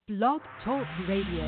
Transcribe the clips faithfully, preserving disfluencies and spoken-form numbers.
Blog Talk Radio.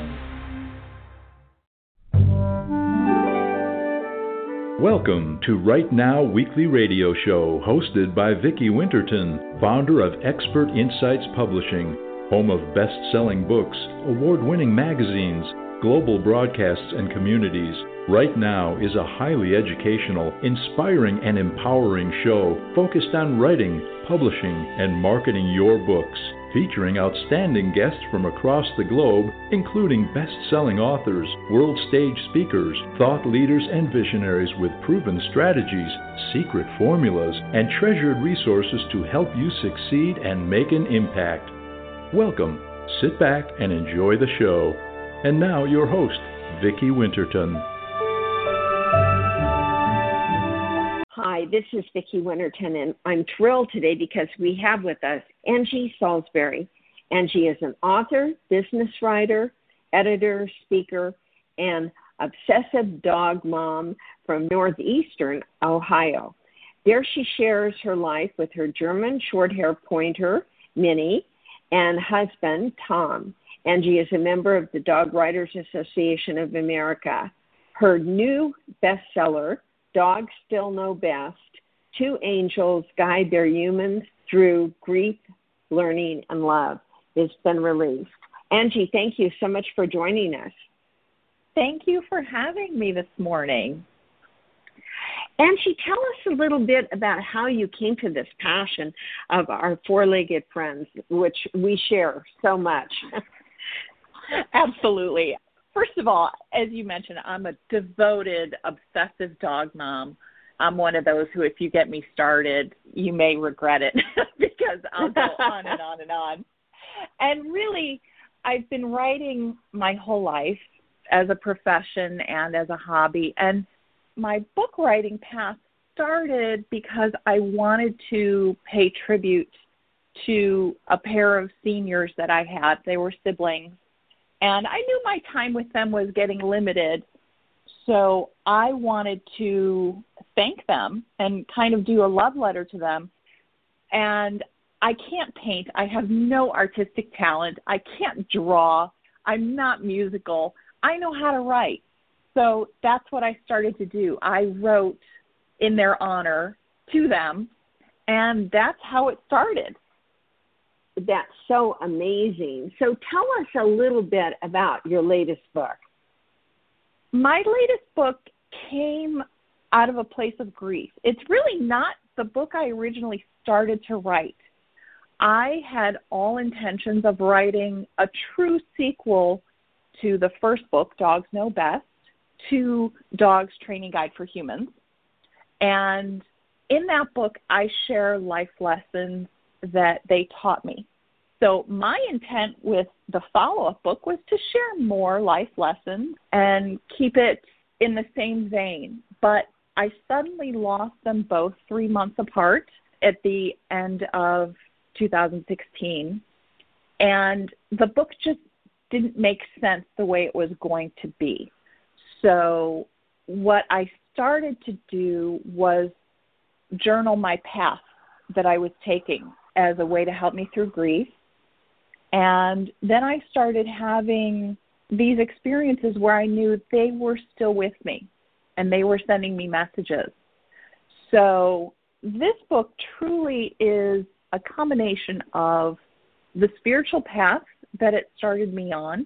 Welcome to Right Now Weekly Radio Show, hosted by Vicki Winterton, founder of Expert Insights Publishing, home of best-selling books, award-winning magazines, global broadcasts, and communities. Right Now is a highly educational, inspiring, and empowering show focused on writing, publishing, and marketing your books, featuring outstanding guests from across the globe, including best-selling authors, world stage speakers, thought leaders, and visionaries with proven strategies, secret formulas, and treasured resources to help you succeed and make an impact. Welcome, sit back, and enjoy the show. And now your host, Vicki Winterton. Hi, this is Vicki Winterton, and I'm thrilled today because we have with us Angie Salisbury. Angie is an author, business writer, editor, speaker, and obsessive dog mom from northeastern Ohio. There she shares her life with her German short-hair pointer, Minnie, and husband, Tom. Angie is a member of the Dog Writers Association of America. Her new bestseller, Dogs Still Know Best, Two Angels Guide Their Humans Through Grief, Learning, and Love, has been released. Angie, thank you so much for joining us. Thank you for having me this morning. Angie, tell us a little bit about how you came to this passion of our four-legged friends, which we share so much. Absolutely. First of all, as you mentioned, I'm a devoted, obsessive dog mom. I'm one of those who, if you get me started, you may regret it because I'll go on and on and on. And really, I've been writing my whole life as a profession and as a hobby. And my book writing path started because I wanted to pay tribute to a pair of seniors that I had. They were siblings. And I knew my time with them was getting limited, so I wanted to thank them and kind of do a love letter to them. And I can't paint. I have no artistic talent. I can't draw. I'm not musical. I know how to write. So that's what I started to do. I wrote in their honor to them, and that's how it started. That's so amazing. So tell us a little bit about your latest book. My latest book came out of a place of grief. It's really not the book I originally started to write. I had all intentions of writing a true sequel to the first book, Dogs Know Best, to Dogs Training Guide for Humans. And in that book, I share life lessons that they taught me. So my intent with the follow-up book was to share more life lessons and keep it in the same vein. But I suddenly lost them both three months apart at the end of two thousand sixteen. And the book just didn't make sense the way it was going to be. So what I started to do was journal my path that I was taking as a way to help me through grief. And then I started having these experiences where I knew they were still with me and they were sending me messages. So this book truly is a combination of the spiritual path that it started me on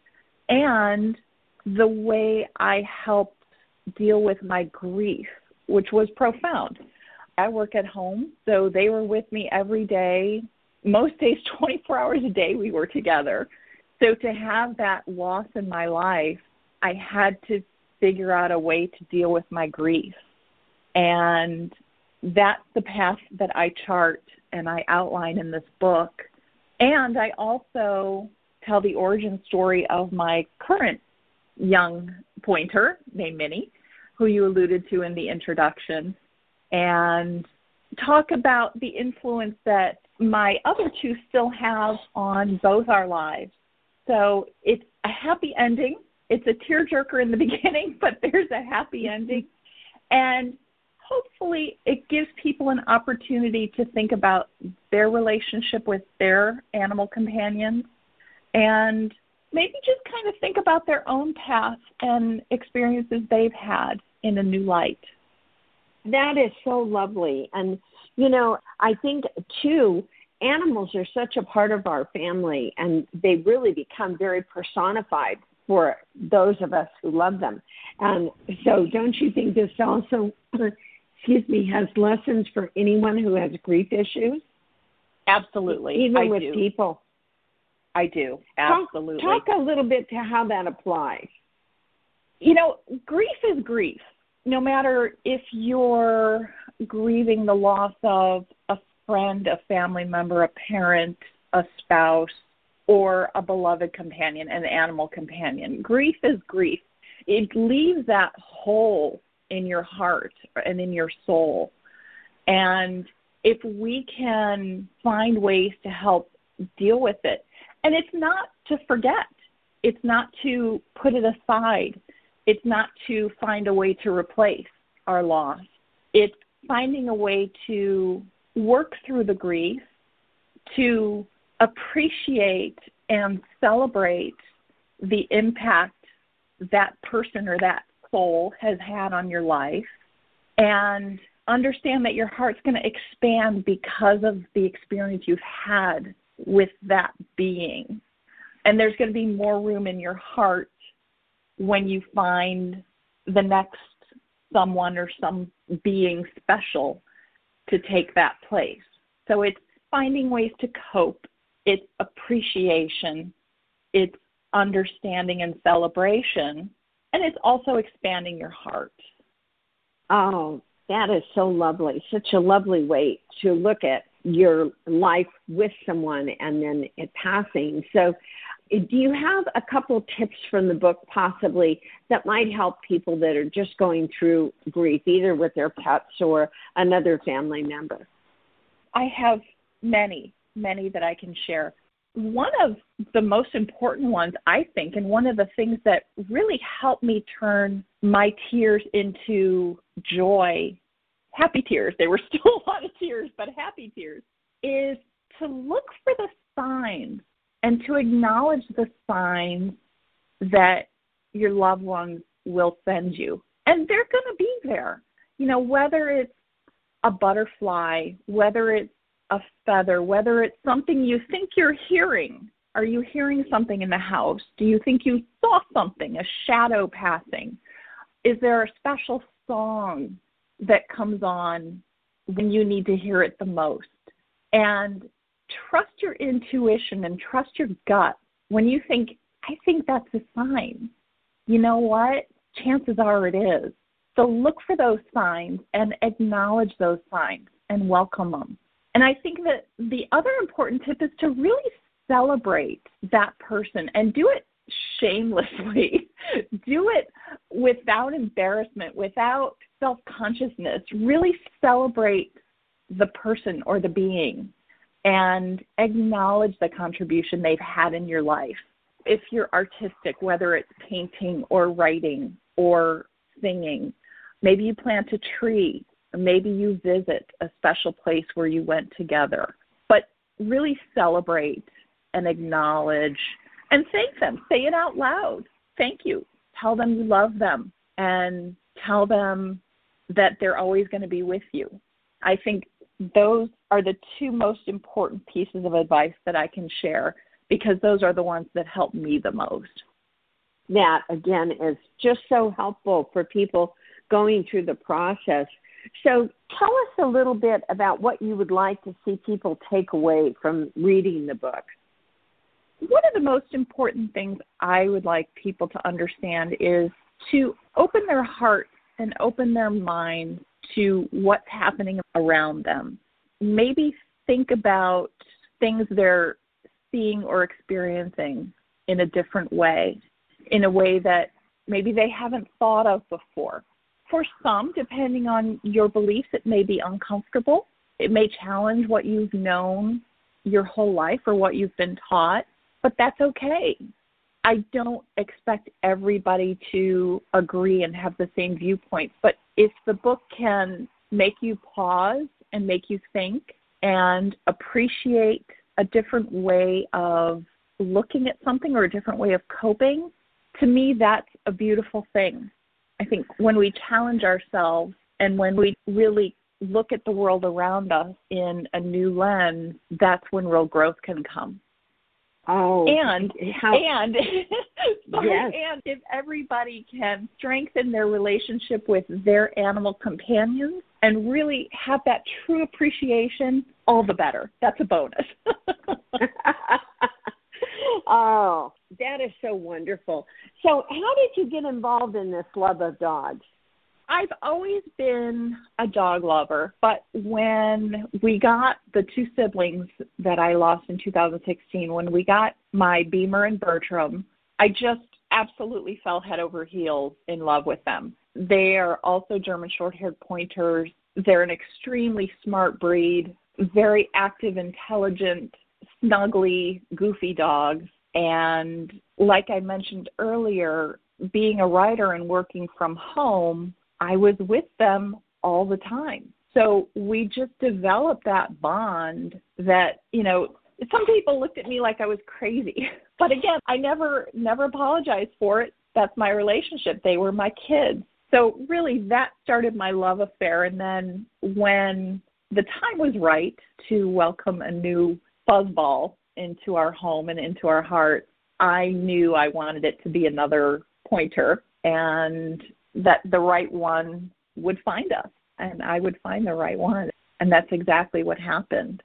and the way I helped deal with my grief, which was profound. I work at home, so they were with me every day. Most days, twenty-four hours a day, we were together. So to have that loss in my life, I had to figure out a way to deal with my grief. And that's the path that I chart and I outline in this book. And I also tell the origin story of my current young pointer named Minnie, who you alluded to in the introduction, and talk about the influence that my other two still have on both our lives. So it's a happy ending. It's a tearjerker in the beginning, but there's a happy ending. And hopefully it gives people an opportunity to think about their relationship with their animal companions and maybe just kind of think about their own path and experiences they've had in a new light. That is so lovely. And, you know, I think, too, animals are such a part of our family, and they really become very personified for those of us who love them. And so don't you think this also, excuse me, has lessons for anyone who has grief issues? Absolutely. Even I with do. people. I do. Absolutely. Talk, talk a little bit to how that applies. You know, grief is grief. No matter if you're grieving the loss of a friend, a family member, a parent, a spouse, or a beloved companion, an animal companion. Grief is grief. It leaves that hole in your heart and in your soul. And if we can find ways to help deal with it, and it's not to forget, it's not to put it aside, it's not to find a way to replace our loss. It's finding a way to work through the grief, to appreciate and celebrate the impact that person or that soul has had on your life, and understand that your heart's going to expand because of the experience you've had with that being. And there's going to be more room in your heart when you find the next someone or some being special to take that place. So it's finding ways to cope. It's appreciation. It's understanding and celebration. And it's also expanding your heart. Oh, that is so lovely. Such a lovely way to look at your life with someone and then it passing. So do you have a couple tips from the book possibly that might help people that are just going through grief, either with their pets or another family member? I have many, many that I can share. One of the most important ones, I think, and one of the things that really helped me turn my tears into joy, happy tears, they were still a lot of tears, but happy tears, is to look for the signs and to acknowledge the signs that your loved ones will send you. And they're going to be there. You know, whether it's a butterfly, whether it's a feather, whether it's something you think you're hearing. Are you hearing something in the house? Do you think you saw something, a shadow passing? Is there a special song that comes on when you need to hear it the most? And trust your intuition and trust your gut. When you think, I think that's a sign, you know what? Chances are it is. So look for those signs and acknowledge those signs and welcome them. And I think that the other important tip is to really celebrate that person and do it shamelessly. Do it without embarrassment, without self-consciousness. Really celebrate the person or the being and acknowledge the contribution they've had in your life. If you're artistic, whether it's painting or writing or singing, maybe you plant a tree, maybe you visit a special place where you went together. But really celebrate and acknowledge and thank them. Say it out loud. Thank you. Tell them you love them and tell them that they're always going to be with you. I think those are the two most important pieces of advice that I can share because those are the ones that help me the most. That, again, is just so helpful for people going through the process. So tell us a little bit about what you would like to see people take away from reading the book. One of the most important things I would like people to understand is to open their heart and open their mind to what's happening around them. Maybe think about things they're seeing or experiencing in a different way, in a way that maybe they haven't thought of before. For some, depending on your beliefs, it may be uncomfortable. It may challenge what you've known your whole life or what you've been taught, but that's okay. I don't expect everybody to agree and have the same viewpoint, but if the book can make you pause and make you think and appreciate a different way of looking at something or a different way of coping, to me, that's a beautiful thing. I think when we challenge ourselves and when we really look at the world around us in a new lens, that's when real growth can come. Oh, and how, and sorry, yes. and if everybody can strengthen their relationship with their animal companions and really have that true appreciation, all the better. That's a bonus. Oh, that is so wonderful. So how did you get involved in this love of dogs? I've always been a dog lover, but when we got the two siblings that I lost in two thousand sixteen, when we got my Beamer and Bertram, I just absolutely fell head over heels in love with them. They are also German short-haired pointers. They're an extremely smart breed, very active, intelligent, snuggly, goofy dogs. And like I mentioned earlier, being a writer and working from home, I was with them all the time. So we just developed that bond that, you know, some people looked at me like I was crazy. But again, I never, never apologized for it. That's my relationship. They were my kids. So really that started my love affair. And then when the time was right to welcome a new fuzzball into our home and into our heart, I knew I wanted it to be another pointer, and that the right one would find us, and I would find the right one. And that's exactly what happened.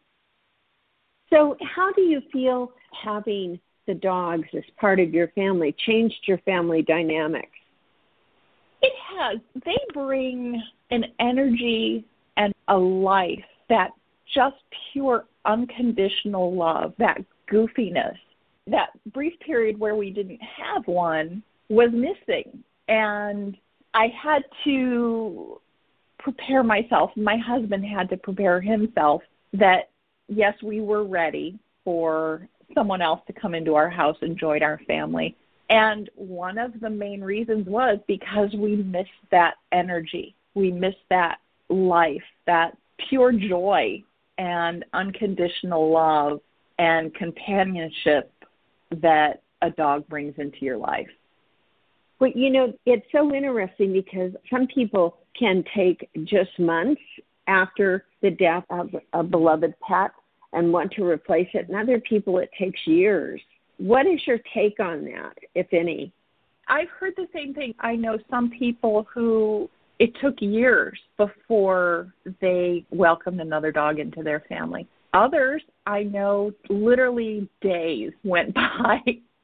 So how do you feel having the dogs as part of your family changed your family dynamics? It has. They bring an energy and a life, that just pure unconditional love, that goofiness. That brief period where we didn't have one was missing. And I had to prepare myself. My husband had to prepare himself that, yes, we were ready for someone else to come into our house and join our family. And one of the main reasons was because we missed that energy. We missed that life, that pure joy and unconditional love and companionship that a dog brings into your life. Well, you know, it's so interesting because some people can take just months after the death of a beloved pet and want to replace it, and other people it takes years. What is your take on that, if any? I've heard the same thing. I know some people who it took years before they welcomed another dog into their family. Others, I know, literally days went by.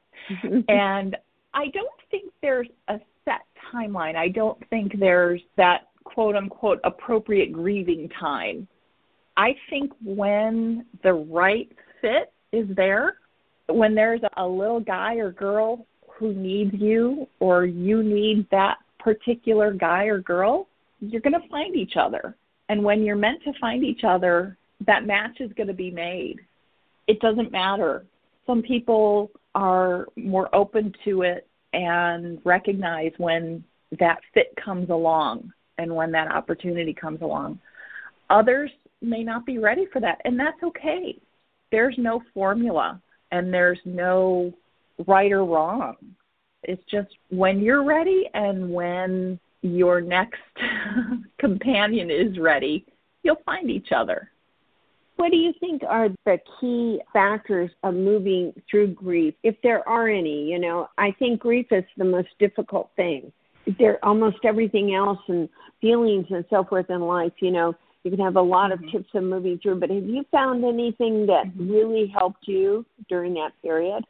And I don't think there's a set timeline. I don't think there's that quote-unquote appropriate grieving time. I think when the right fit is there, when there's a little guy or girl who needs you or you need that particular guy or girl, you're going to find each other. And when you're meant to find each other, that match is going to be made. It doesn't matter. Some people are more open to it and recognize when that fit comes along and when that opportunity comes along. Others may not be ready for that, and that's okay. There's no formula, and there's no right or wrong. It's just when you're ready and when your next companion is ready, you'll find each other. What do you think are the key factors of moving through grief, if there are any? You know, I think grief is the most difficult thing. There, almost everything else and feelings and so forth in life, you know, you can have a lot mm-hmm. of tips of moving through, but have you found anything that mm-hmm. really helped you during that period?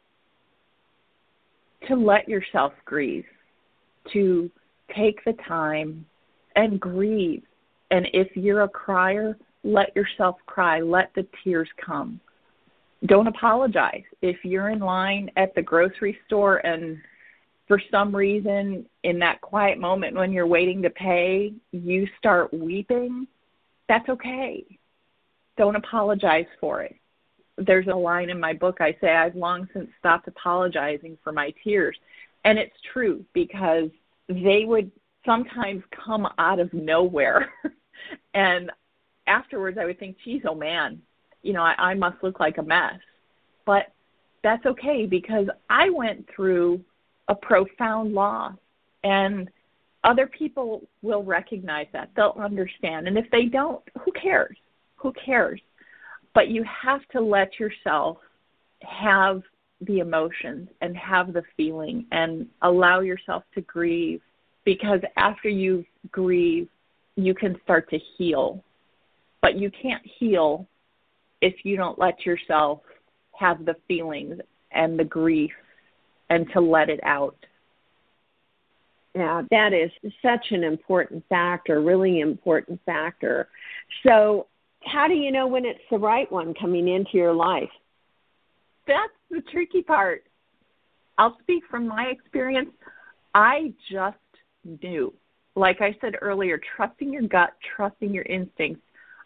To let yourself grieve, to take the time and grieve. And if you're a crier, let yourself cry. Let the tears come. Don't apologize. If you're in line at the grocery store and for some reason in that quiet moment when you're waiting to pay, you start weeping, that's okay. Don't apologize for it. There's a line in my book I say, I've long since stopped apologizing for my tears. And it's true because they would sometimes come out of nowhere. And afterwards I would think, geez, oh man, you know, I, I must look like a mess. But that's okay, because I went through a profound loss, and other people will recognize that. They'll understand. And if they don't, who cares? Who cares? But you have to let yourself have the emotions and have the feeling and allow yourself to grieve, because after you grieve, you can start to heal. But you can't heal if you don't let yourself have the feelings and the grief and to let it out. Yeah, that is such an important factor, really important factor. So how do you know when it's the right one coming into your life? That's the tricky part. I'll speak from my experience. I just knew. Like I said earlier, trusting your gut, trusting your instincts.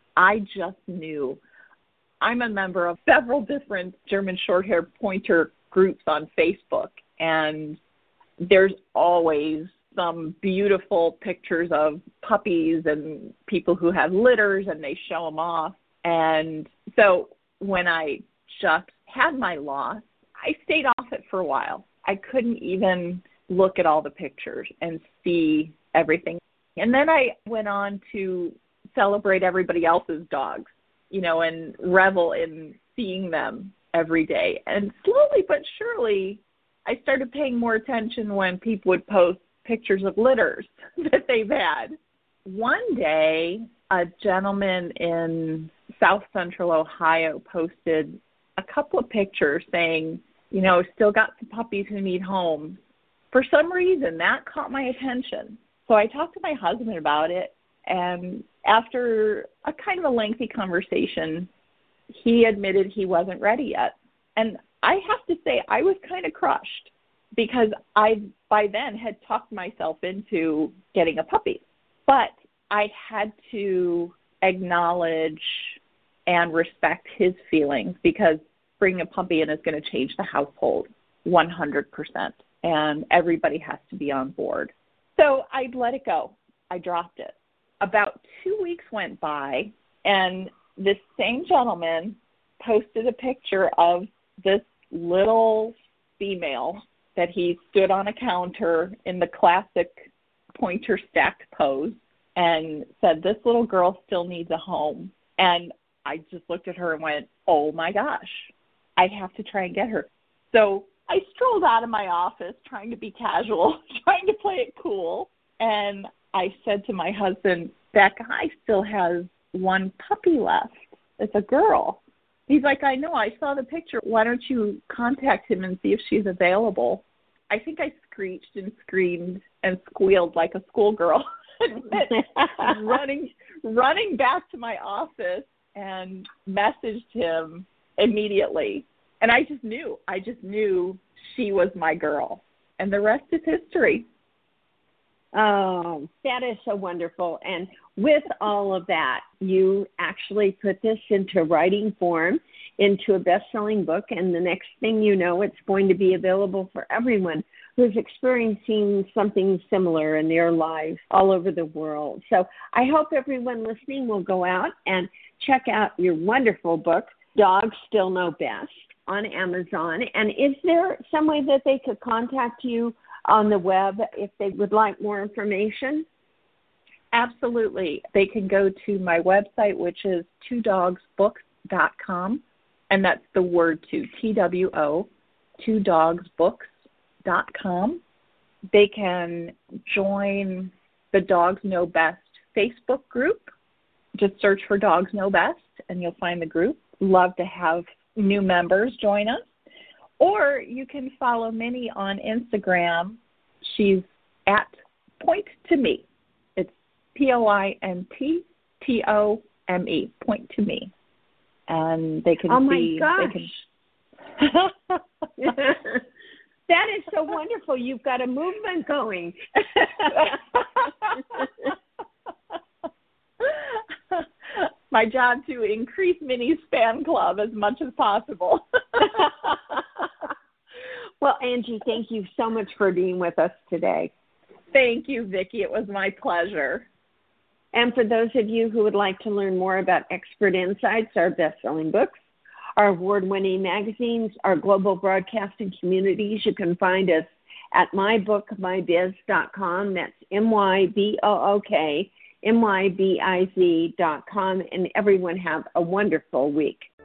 I just knew. I'm a member of several different German Shorthair Pointer groups on Facebook, and there's always some beautiful pictures of puppies and people who have litters, and they show them off. And so when I just had my loss, I stayed off it for a while. I couldn't even look at all the pictures and see everything. And then I went on to celebrate everybody else's dogs, you know, and revel in seeing them every day. And slowly but surely, I started paying more attention when people would post pictures of litters that they've had. One day, a gentleman in South Central Ohio posted a couple of pictures saying, you know, still got some puppies who need homes. For some reason, that caught my attention. So I talked to my husband about it, and after a kind of a lengthy conversation, he admitted he wasn't ready yet. And I have to say, I was kind of crushed, because I, by then, had talked myself into getting a puppy. But I had to acknowledge and respect his feelings, because bringing a puppy in is going to change the household one hundred percent, and everybody has to be on board. So I let it go. I dropped it. About two weeks went by, and this same gentleman posted a picture of this little female that he stood on a counter in the classic pointer stacked pose and said, this little girl still needs a home. And I just looked at her and went, oh my gosh, I have to try and get her. So I strolled out of my office trying to be casual, trying to play it cool. And I said to my husband, that guy still has one puppy left. It's a girl. He's like, I know, I saw the picture. Why don't you contact him and see if she's available? I think I screeched and screamed and squealed like a schoolgirl, running, running back to my office and messaged him immediately. And I just knew, I just knew she was my girl. And the rest is history. Oh, that is so wonderful. And with all of that, you actually put this into writing form, into a best-selling book, and the next thing you know, it's going to be available for everyone who's experiencing something similar in their lives all over the world. So I hope everyone listening will go out and check out your wonderful book, Dogs Still Know Best, on Amazon. And is there some way that they could contact you on the web if they would like more information? Absolutely. They can go to my website, which is two dogs books dot com, and that's the word two, T W O, two dogs books dot com. They can join the Dogs Know Best Facebook group. Just search for Dogs Know Best, and you'll find the group. Love to have new members join us. Or you can follow Minnie on Instagram. She's at Point to Me. It's P O I N T T O M E, Point to Me. And they can oh my see. Gosh. They can... That is so wonderful. You've got a movement going. My job to increase Minnie's fan club as much as possible. Well, Angie, thank you so much for being with us today. Thank you, Vicki. It was my pleasure. And for those of you who would like to learn more about Expert Insights, our best-selling books, our award-winning magazines, our global broadcasting communities. You can find us at my book my biz dot com. That's M Y B O O K, M Y B I Z dot com. And everyone have a wonderful week.